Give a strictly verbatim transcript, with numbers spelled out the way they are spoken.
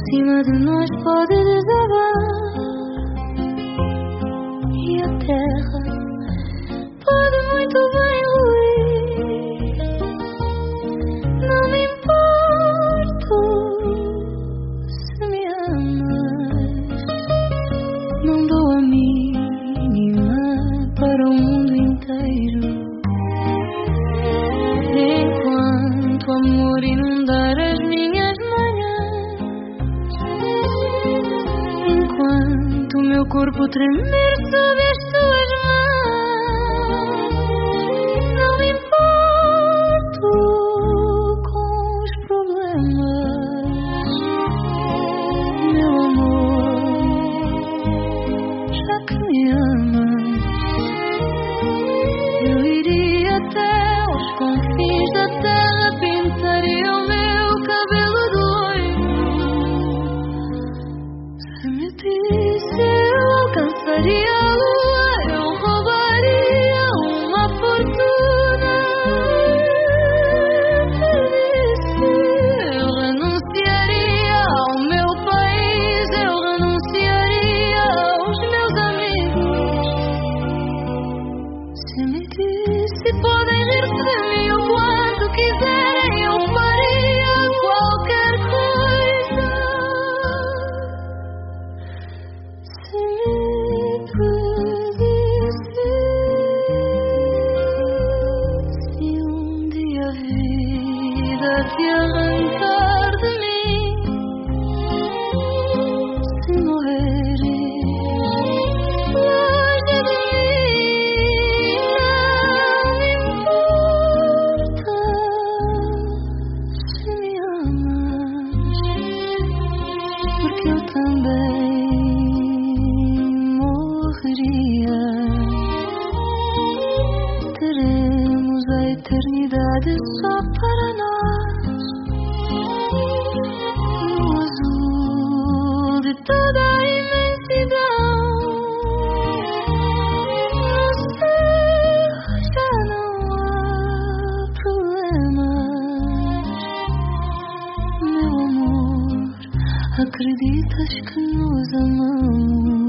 cima de nós pode desabar e a terra pode muito bem ruir. Não me importo se me amas, não dou a mínima para o mundo inteiro. Enquanto o amor inundar as minhas manhãs, enquanto o meu corpo tremer sob as tuas mãos, não me importo com os problemas, meu amor, já que me amas. Eu iria até aos confins da terra, pintaria o meu cabelo de loiro. Se me disse eu alcançaria a lua, eu roubaria uma fortuna. Se disse eu renunciaria ao meu país, eu renunciaria aos meus amigos. Se me disse podem rir-se de mim o quanto quiserem, eu faria qualquer coisa. Se me pedisse se um dia a vida te arrancar de mim, se morreres longe de mim, não me importa se me amas, porque eu também morreria. Teremos a eternidade só para nós, no azul de toda a imensidão. No céu já não há problemas, meu amor. Acreditas que nos amamos?